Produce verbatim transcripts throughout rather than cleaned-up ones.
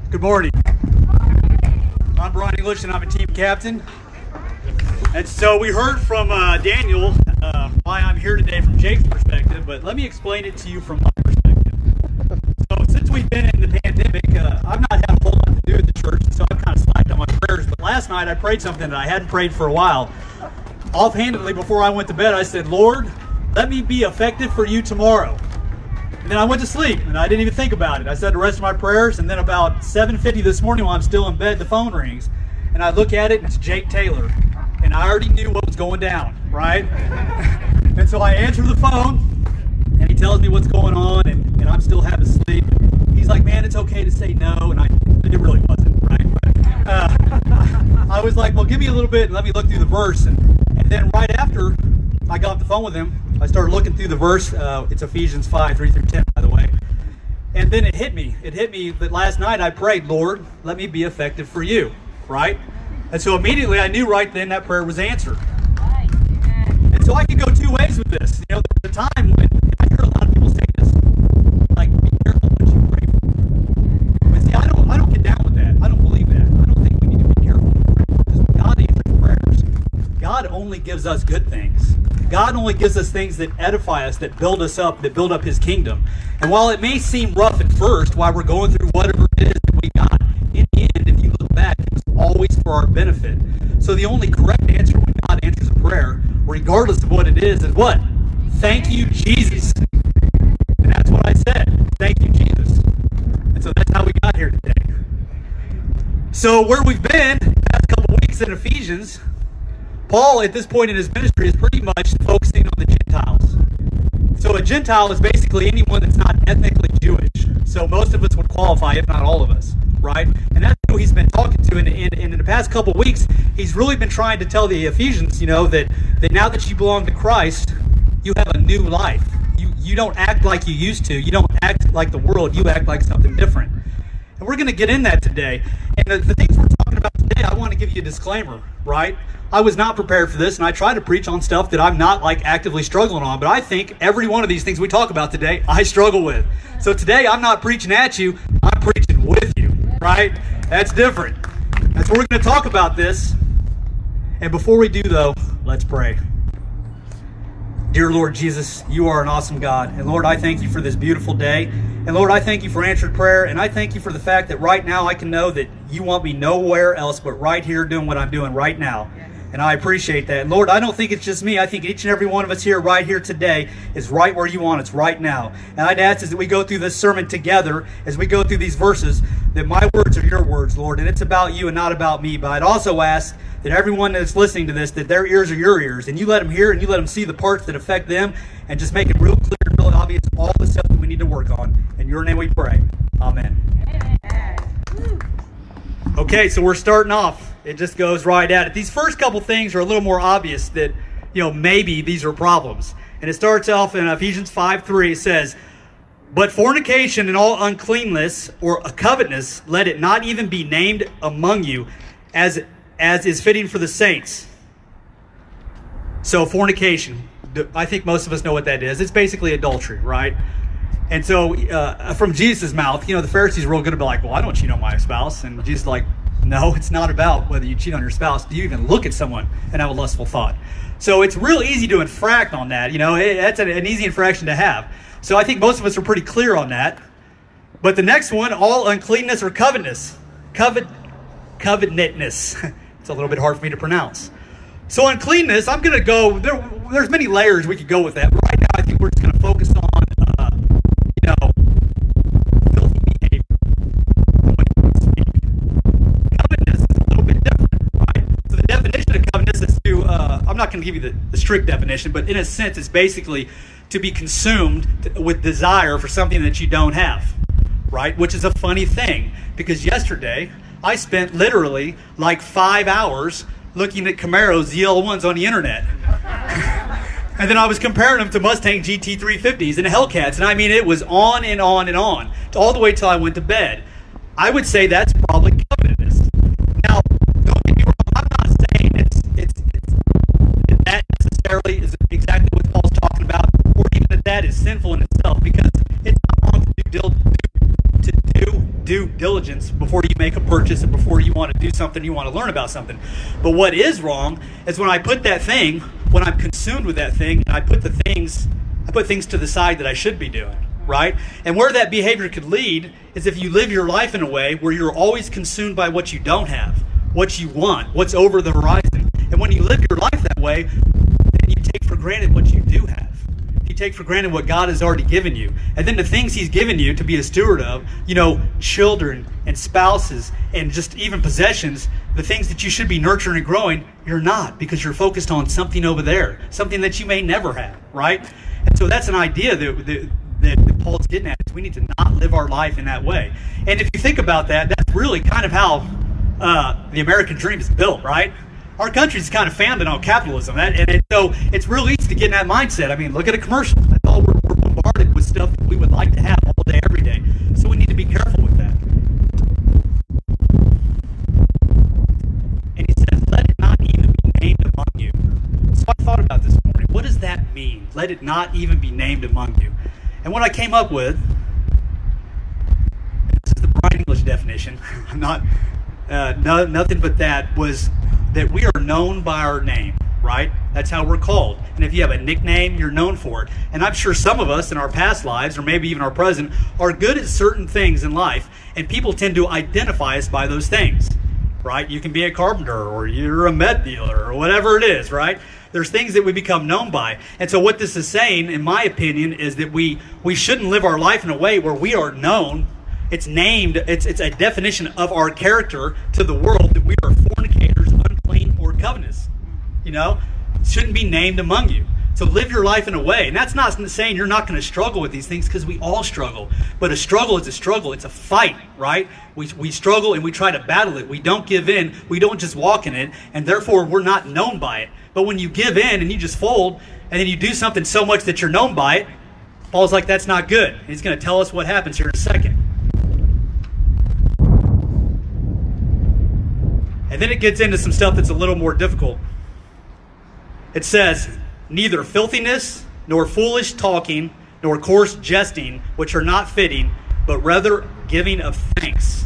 Good morning. I'm Brian English and I'm a team captain. And so we heard from uh, Daniel uh, why I'm here today from Jake's perspective, but let me explain it to you from my perspective. So since we've been in the pandemic, uh, I've not had a whole lot to do with the church, so I've kind of slacked on my prayers. But last night I prayed something that I hadn't prayed for a while. Offhandedly, before I went to bed, I said, Lord, let me be effective for you tomorrow. And then I went to sleep, and I didn't even think about it. I said the rest of my prayers, and then about seven fifty this morning while I'm still in bed, the phone rings. And I look at it, and it's Jake Taylor. And I already knew what was going down, right? And so I answer the phone, and he tells me what's going on, and, and I'm still half asleep. He's like, man, it's okay to say no, and I, it really wasn't, right? But, uh, I was like, well, give me a little bit, and let me look through the verse. And, and then right after I got off the phone with him, I started looking through the verse. Uh, it's Ephesians five, three through ten, by the way. And then it hit me. It hit me that last night I prayed, Lord, let me be effective for you, right? And so immediately I knew right then that prayer was answered. And so I could go two ways with this. You know, there's a time when I hear a lot of people say this, like, be careful what you pray for. But see, I don't, I don't get down with that. I don't believe that. I don't think we need to be careful what we pray for. Because when God answers prayers, God only gives us good things. God only gives us things that edify us, that build us up, that build up His kingdom. And while it may seem rough at first, while we're going through whatever it is that we got, in the end, if you look back, it was always for our benefit. So the only correct answer when God answers a prayer, regardless of what it is, is what? Thank you, Jesus. And that's what I said. Thank you, Jesus. And so that's how we got here today. So where we've been the past couple weeks in Ephesians, Paul, at this point in his ministry, is pretty much focusing on the Gentiles. So a Gentile is basically anyone that's not ethnically Jewish. So most of us would qualify, if not all of us, right? And that's who he's been talking to. And in, in, in the past couple weeks, he's really been trying to tell the Ephesians, you know, that, that now that you belong to Christ, you have a new life. You, you don't act like you used to. You don't act like the world. You act like something different. And we're going to get in that today. And the, the things we're talking about today, I want to give you a disclaimer, right? I was not prepared for this, and I try to preach on stuff that I'm not like actively struggling on, but I think every one of these things we talk about today, I struggle with. So today, I'm not preaching at you, I'm preaching with you, right? That's different. That's what we're going to talk about this. And before we do, though, let's pray. Dear Lord Jesus, you are an awesome God. And Lord, I thank you for this beautiful day. And Lord, I thank you for answered prayer. And I thank you for the fact that right now I can know that you want me nowhere else but right here doing what I'm doing right now. And I appreciate that. And Lord, I don't think it's just me. I think each and every one of us here, right here today, is right where you want us right now. And I'd ask as we go through this sermon together, as we go through these verses, that my words are your words, Lord. And it's about you and not about me. But I'd also ask that everyone that's listening to this, that their ears are your ears. And you let them hear and you let them see the parts that affect them. And just make it real clear and real obvious all the stuff that we need to work on. In your name we pray. Amen. Amen. Okay, so we're starting off. It just goes right at it. These first couple things are a little more obvious that, you know, maybe these are problems. And it starts off in Ephesians five three. It says, but fornication and all uncleanness or covetousness, let it not even be named among you as, as is fitting for the saints. So fornication, I think most of us know what that is. It's basically adultery, right? And so uh, from Jesus' mouth, you know, the Pharisees were real good to be like, well, I don't cheat on my spouse. And Jesus is like, no, it's not about whether you cheat on your spouse. Do you even look at someone and have a lustful thought? So it's real easy to infract on that. You know, it, that's an, an easy infraction to have. So I think most of us are pretty clear on that. But the next one, all uncleanness or covetousness. Covet, covetousness. It's a little bit hard for me to pronounce. So uncleanness, I'm going to go, there, there's many layers we could go with that. But right now, I think we're just going to focus on, uh, you know, filthy behavior. Covetousness is a little bit different, right? So the definition of covetousness is to, uh, I'm not going to give you the, the strict definition, but in a sense, it's basically to be consumed with desire for something that you don't have, right? Which is a funny thing, because yesterday, I spent literally like five hours looking at Camaros Z L ones on the internet. And then I was comparing them to Mustang G T three fifties and Hellcats. And I mean, it was on and on and on, all the way till I went to bed. I would say that's probably covetousness. Now, don't get me wrong, I'm not saying it's, it's, it's that necessarily is exactly what Paul's talking about, or even that that is sinful in itself, because it's not wrong to do, to do, do diligence before you make a purchase and before you want to do something, you want to learn about something. But what is wrong is when I put that thing, when I'm consumed with that thing, and I put the things, I put things to the side that I should be doing, right? And where that behavior could lead is if you live your life in a way where you're always consumed by what you don't have, what you want, what's over the horizon. And when you live your life that way, then you take for granted what you do have. You take for granted what God has already given you. And then the things he's given you to be a steward of, you know, children and spouses and just even possessions, the things that you should be nurturing and growing, you're not, because you're focused on something over there, something that you may never have, right? And so that's an idea that, that, that, that Paul's getting at, is we need to not live our life in that way. And if you think about that, that's really kind of how uh, the American dream is built, right? Our country's kind of founded on capitalism, and, and it, so it's real easy to get in that mindset. I mean, look at a commercial. That's all we're, we're bombarded with stuff that we would like to have all day, every day. So we need to be careful with that. And he says, let it not even be named among you. So I thought about this morning. What does that mean? Let it not even be named among you. And what I came up with, this is the Brian English definition. I'm not, uh, no, nothing but that, was that we are known by our name, right? That's how we're called. And if you have a nickname, you're known for it. And I'm sure some of us in our past lives, or maybe even our present, are good at certain things in life, and people tend to identify us by those things, right? You can be a carpenter, or you're a med dealer, or whatever it is, right? There's things that we become known by. And so what this is saying, in my opinion, is that we, we shouldn't live our life in a way where we are known. It's named, it's, it's a definition of our character to the world that we are fornicators, unclean, or covetous. You know, it shouldn't be named among you. So live your life in a way. And that's not saying you're not going to struggle with these things, because we all struggle. But a struggle is a struggle. It's a fight, right? We, we struggle and we try to battle it. We don't give in. We don't just walk in it. And therefore, we're not known by it. But when you give in and you just fold, and then you do something so much that you're known by it, Paul's like, that's not good. He's going to tell us what happens here in a second. And then it gets into some stuff that's a little more difficult. It says, neither filthiness, nor foolish talking, nor coarse jesting, which are not fitting, but rather giving of thanks.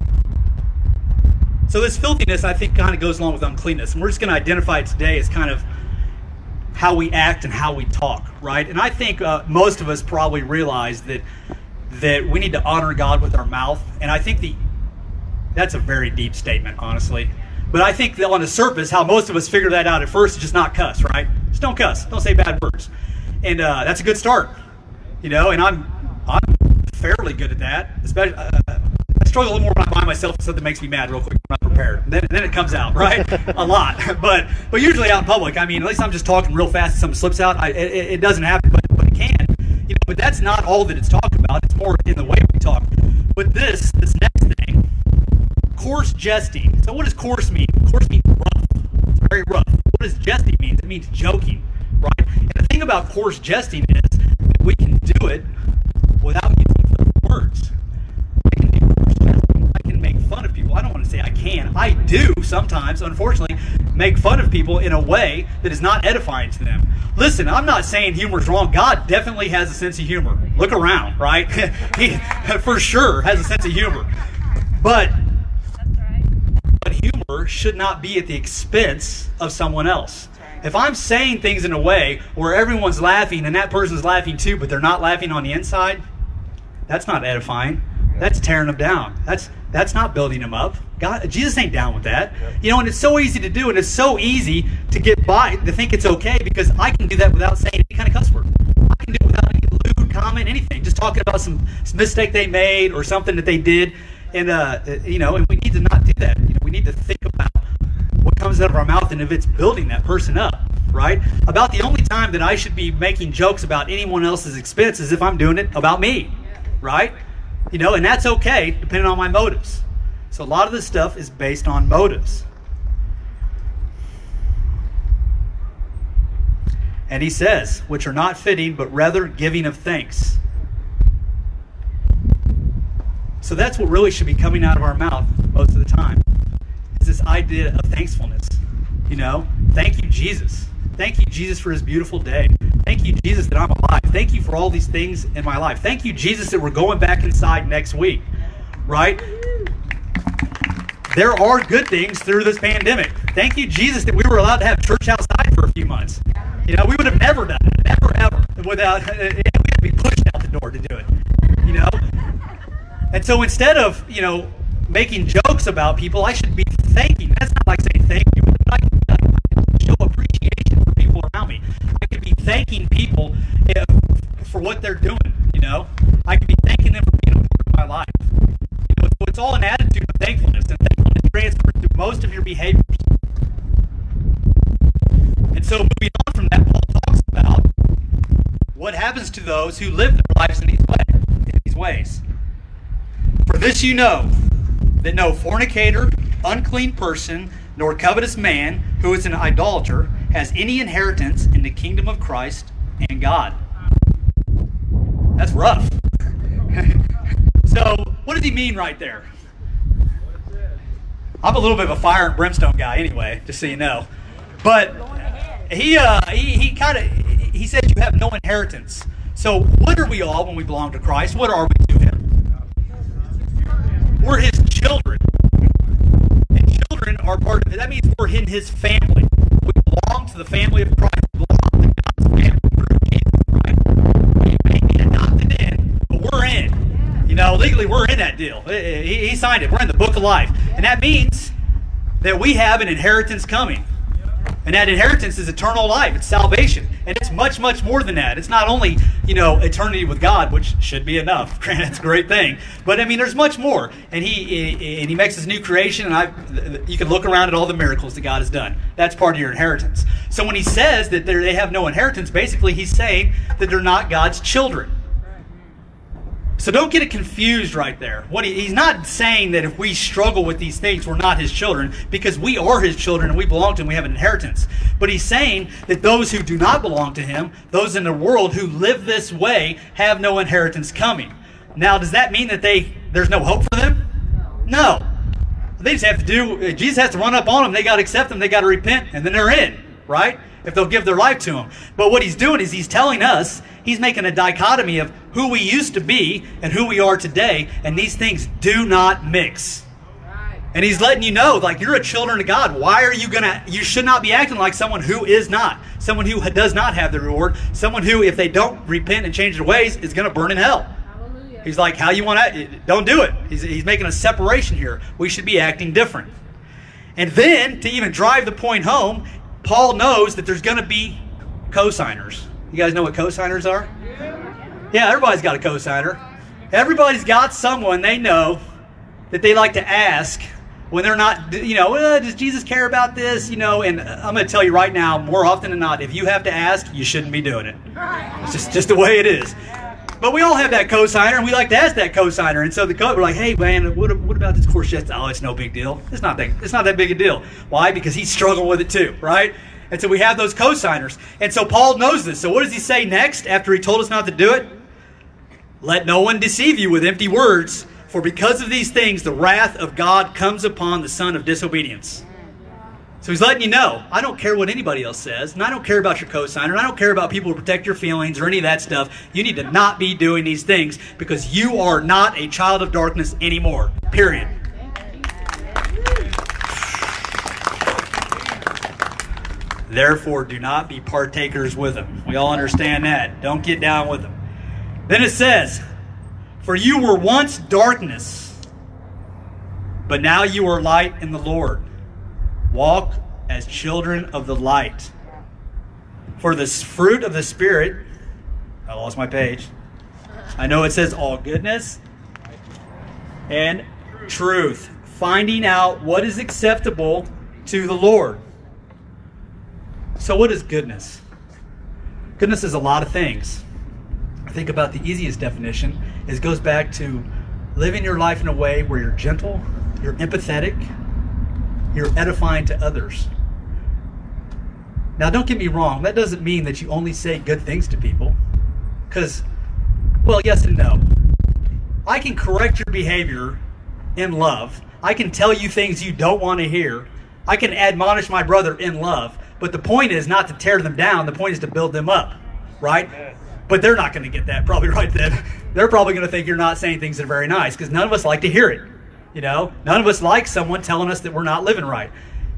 So this filthiness, I think, kind of goes along with uncleanness. And we're just going to identify it today as kind of how we act and how we talk, right? And I think uh, most of us probably realize that that we need to honor God with our mouth. And I think the that's a very deep statement, honestly. But I think that on the surface, how most of us figure that out at first is just not cuss, right? Just don't cuss. Don't say bad words. And uh, that's a good start, you know. And I'm I'm fairly good at that. Especially, uh, I struggle a little more when I'm by myself. Something makes me mad real quick. I'm not prepared. And then, then it comes out, right? A lot. But but usually out in public, I mean, at least I'm just talking real fast and something slips out. I, it, it doesn't happen, but, but it can. You know, but that's not all that it's talking about. It's more in the way we talk. But this, this next thing, coarse jesting. So what does coarse mean? Coarse means rough. It's very rough. What does jesting mean? It means joking, right? And the thing about coarse jesting is that we can do it without using those words. I can do coarse jesting. I can make fun of people. I don't want to say I can. I do sometimes, unfortunately, make fun of people in a way that is not edifying to them. Listen, I'm not saying humor is wrong. God definitely has a sense of humor. Look around, right? He for sure has a sense of humor. But But humor should not be at the expense of someone else. If I'm saying things in a way where everyone's laughing and that person's laughing too, but they're not laughing on the inside, that's not edifying. That's tearing them down. That's that's not building them up. God, Jesus ain't down with that. You know, and it's so easy to do, and it's so easy to get by, to think it's okay, because I can do that without saying any kind of cuss word. I can do it without any lewd comment, anything. Just talking about some, some mistake they made or something that they did. And, uh, you know, and we need to not do that. You know, we need to think about what comes out of our mouth and if it's building that person up, right? About the only time that I should be making jokes about anyone else's expense is if I'm doing it about me, right? You know, and that's okay, depending on my motives. So a lot of this stuff is based on motives. And he says, which are not fitting, but rather giving of thanks. So that's what really should be coming out of our mouth most of the time, is this idea of thankfulness. You know, thank you, Jesus. Thank you, Jesus, for his beautiful day. Thank you, Jesus, that I'm alive. Thank you for all these things in my life. Thank you, Jesus, that we're going back inside next week, right? there are good things through this pandemic. Thank you, Jesus, that we were allowed to have church outside for a few months. You know, we would have never done it, never, ever, without, we had to be pushed out the door to do it, you know? And so instead of, you know, making jokes about people, I should be thanking. That's not like saying thank you, but I can like, show appreciation for people around me. I could be thanking people uh, for what they're doing, you know? I could be thanking them for being a part of my life. You know, so it's all an attitude of thankfulness, and thankfulness transfers through most of your behaviors. And so moving on from that, Paul talks about what happens to those who live their lives in these ways. In these ways. For this you know, that no fornicator, unclean person, nor covetous man, who is an idolater, has any inheritance in the kingdom of Christ and God. That's rough. So, what does he mean right there? I'm a little bit of a fire and brimstone guy anyway, just so you know. But he uh, he, he kind of, he says you have no inheritance. So, what are we all when we belong to Christ? What are we to him? We're his children. And children are part of it. That means we're in his family. We belong to the family of Christ. We belong to God's family through Jesus Christ. We may be adopted in, but we're in. You know, legally we're in that deal. He, he signed it. We're in the book of life. And that means that we have an inheritance coming. And that inheritance is eternal life. It's salvation. And it's much, much more than that. It's not only, you know, eternity with God, which should be enough. It's a great thing. But, I mean, there's much more. And he and he makes his new creation, and I, you can look around at all the miracles that God has done. That's part of your inheritance. So when he says that they have no inheritance, basically he's saying that they're not God's children. So don't get it confused right there. What he, he's not saying that if we struggle with these things, we're not his children, because we are his children and we belong to him, we have an inheritance. But he's saying that those who do not belong to him, those in the world who live this way, have no inheritance coming. Now, does that mean that they there's no hope for them? No. They just have to do, Jesus has to run up on them, they got to accept them, they got to repent, and then they're in, right? If they'll give their life to him. But what he's doing is he's telling us, he's making a dichotomy of who we used to be and who we are today, and these things do not mix. And he's letting you know, like, you're a children of God. Why are you gonna, you should not be acting like someone who is not. Someone who does not have the reward. Someone who, if they don't repent and change their ways, is going to burn in hell. Hallelujah. He's like, how you want to, don't do it. He's, he's making a separation here. We should be acting different. And then, to even drive the point home, Paul knows that there's going to be co-signers. You guys know what co-signers are? Yeah, everybody's got a co-signer. Everybody's got someone they know that they like to ask when they're not, you know, well, does Jesus care about this? You know, and I'm going to tell you right now, more often than not, if you have to ask, you shouldn't be doing it. It's just, just the way it is. But we all have that co-signer, and we like to ask that co-signer. And so the co- we're like, hey, man, what, what about this course yesterday? Oh, it's no big deal. It's not that, it's not that big a deal. Why? Because he's struggling with it too, right? And so we have those co-signers. And so Paul knows this. So what does he say next after he told us not to do it? Let no one deceive you with empty words, for because of these things the wrath of God comes upon the son of disobedience. So he's letting you know, I don't care what anybody else says, and I don't care about your co-signer, and I don't care about people who protect your feelings or any of that stuff. You need to not be doing these things because you are not a child of darkness anymore. Period. Therefore, do not be partakers with them. We all understand that. Don't get down with them. Then it says, for you were once darkness, but now you are light in the Lord. Walk as children of the light. For the fruit of the Spirit, I lost my page. I know it says all goodness and truth. Finding out what is acceptable to the Lord. So what is goodness? Goodness is a lot of things. I think about the easiest definition is goes back to living your life in a way where you're gentle, you're empathetic, you're edifying to others. Now, don't get me wrong. That doesn't mean that you only say good things to people. Because, well, yes and no. I can correct your behavior in love. I can tell you things you don't want to hear. I can admonish my brother in love. But the point is not to tear them down. The point is to build them up. Right? But they're not going to get that probably right then. They're probably going to think you're not saying things that are very nice because none of us like to hear it. You know, none of us like someone telling us that we're not living right.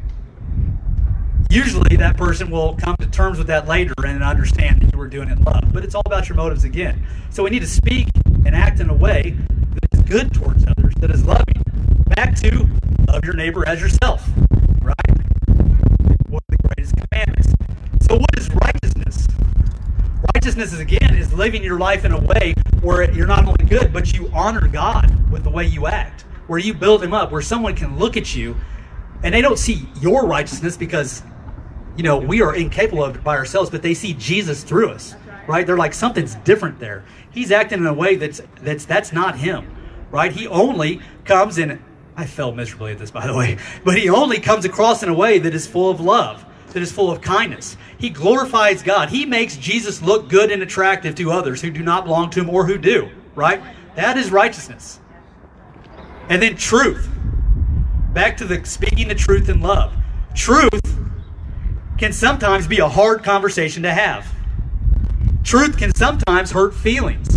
Usually that person will come to terms with that later and understand that you were doing it in love. But it's all about your motives again. So we need to speak and act in a way that is good towards others, that is loving. Back to love your neighbor as yourself, right? One of the greatest commandments. So what is righteousness? Righteousness is, again, is living your life in a way where you're not only good, but you honor God with the way you act, where you build him up, where someone can look at you and they don't see your righteousness because, you know, we are incapable of it by ourselves, but they see Jesus through us, right? They're like, something's different there. He's acting in a way that's that's that's not him, right? He only comes in, I fell miserably at this, by the way, but he only comes across in a way that is full of love, that is full of kindness. He glorifies God. He makes Jesus look good and attractive to others who do not belong to him or who do, right? That is righteousness. And then truth. Back to the speaking the truth in love. Truth can sometimes be a hard conversation to have. Truth can sometimes hurt feelings.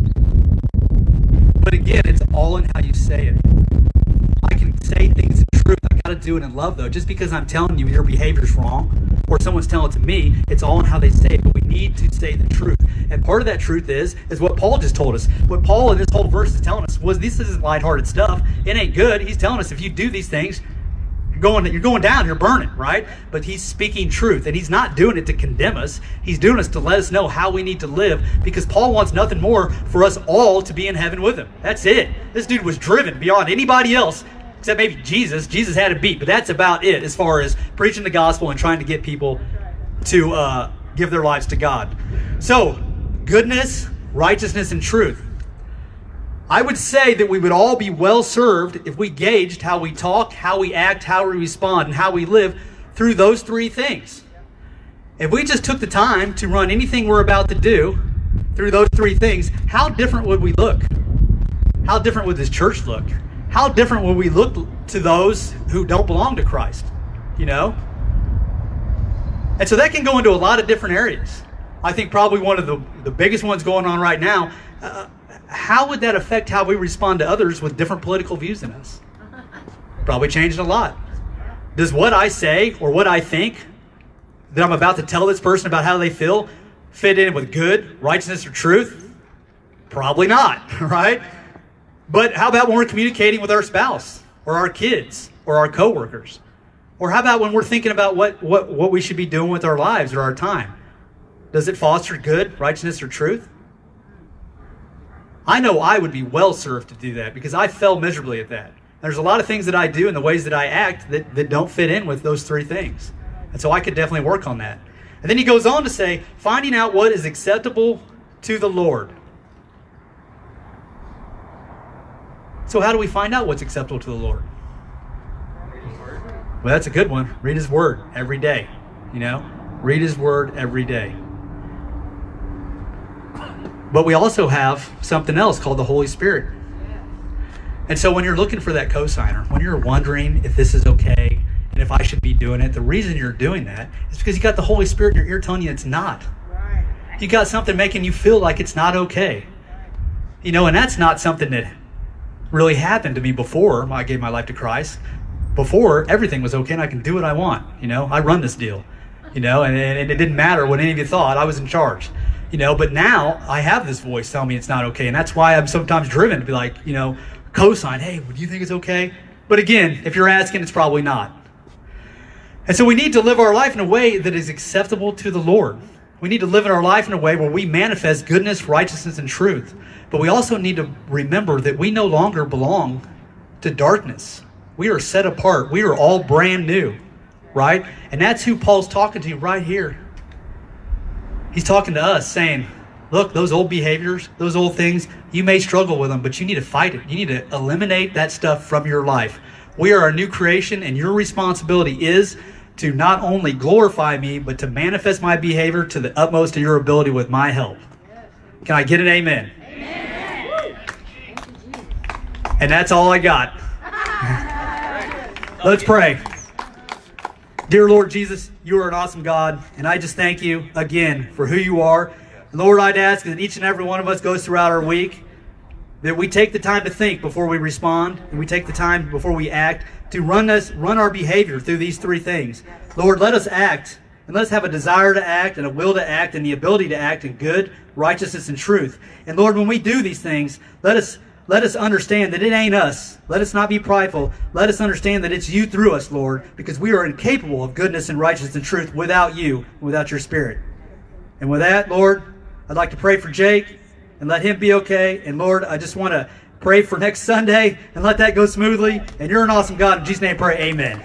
But again, it's all in how you say it. I can say things in truth. I got to do it in love, though. Just because I'm telling you your behavior's wrong, or someone's telling it to me, it's all in how they say it. But we need to say the truth. And part of that truth is, is what Paul just told us. What Paul in this whole verse is telling us was, this isn't lighthearted stuff. It ain't good. He's telling us if you do these things, you're going, you're going down, you're burning, right? But he's speaking truth, and he's not doing it to condemn us. He's doing it to let us know how we need to live, because Paul wants nothing more for us all to be in heaven with him. That's it. This dude was driven beyond anybody else, except maybe Jesus. Jesus had a beat, but that's about it as far as preaching the gospel and trying to get people to uh, give their lives to God. So, goodness, righteousness, and truth. I would say that we would all be well served if we gauged how we talk, how we act, how we respond, and how we live through those three things. If we just took the time to run anything we're about to do through those three things, how different would we look? How different would this church look? How different would we look to those who don't belong to Christ? You know? And so that can go into a lot of different areas. I think probably one of the, the biggest ones going on right now, uh, how would that affect how we respond to others with different political views than us? Probably changed a lot. Does what I say or what I think that I'm about to tell this person about how they feel fit in with good, righteousness, or truth? Probably not, right? But how about when we're communicating with our spouse or our kids or our coworkers? Or how about when we're thinking about what, what, what we should be doing with our lives or our time? Does it foster good, righteousness, or truth? I know I would be well served to do that because I fell miserably at that. There's a lot of things that I do and the ways that I act that, that don't fit in with those three things. And so I could definitely work on that. And then he goes on to say, finding out what is acceptable to the Lord. So how do we find out what's acceptable to the Lord? Well, that's a good one. Read his word every day. You know, read his word every day. But we also have something else called the Holy Spirit. And so when you're looking for that cosigner, when you're wondering if this is okay and if I should be doing it, the reason you're doing that is because you got the Holy Spirit in your ear telling you it's not. You got something making you feel like it's not okay. You know, and that's not something that really happened to me before I gave my life to Christ. Before, everything was okay and I can do what I want. You know, I run this deal. You know, and, and it didn't matter what any of you thought. I was in charge. You know, but now I have this voice telling me it's not okay. And that's why I'm sometimes driven to be like, you know, cosign, hey, do you think it's okay? But again, if you're asking, it's probably not. And so we need to live our life in a way that is acceptable to the Lord. We need to live in our life in a way where we manifest goodness, righteousness, and truth. But we also need to remember that we no longer belong to darkness. We are set apart. We are all brand new, right? And that's who Paul's talking to right here. He's talking to us saying, look, those old behaviors, those old things, you may struggle with them, but you need to fight it. You need to eliminate that stuff from your life. We are a new creation, and your responsibility is to not only glorify me, but to manifest my behavior to the utmost of your ability with my help. Can I get an amen? Amen. And that's all I got. Let's pray. Dear Lord Jesus, you are an awesome God, and I just thank you again for who you are. Lord, I'd ask that each and every one of us goes throughout our week, that we take the time to think before we respond, and we take the time before we act to run us, run our behavior through these three things. Lord, let us act, and let us have a desire to act and a will to act and the ability to act in good, righteousness, and truth. And Lord, when we do these things, let us let us understand that it ain't us. Let us not be prideful. Let us understand that it's you through us, Lord, because we are incapable of goodness and righteousness and truth without you, without your Spirit. And with that, Lord, I'd like to pray for Jake and let him be okay. And Lord, I just want to pray for next Sunday and let that go smoothly. And you're an awesome God. In Jesus' name, pray. Amen.